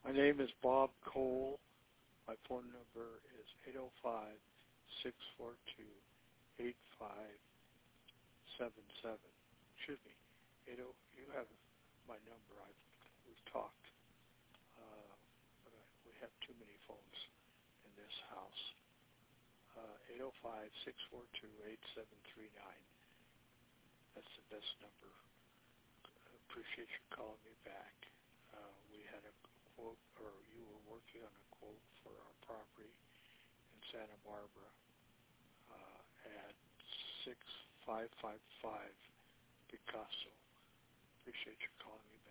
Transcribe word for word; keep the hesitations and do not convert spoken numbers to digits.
My name is Bob Cole. My phone number is eight oh five, six four two, eight five seven seven. Excuse me. eight oh, you have my number. I've, we've talked. Uh, but I, we have too many phones in this house. Uh, eight oh five, six four two, eight seven three nine. That's the best number. I appreciate you calling me back. Uh, we had a quote, or you were working on a quote for our property in Santa Barbara uh, at six five five five Picasso. Appreciate you calling me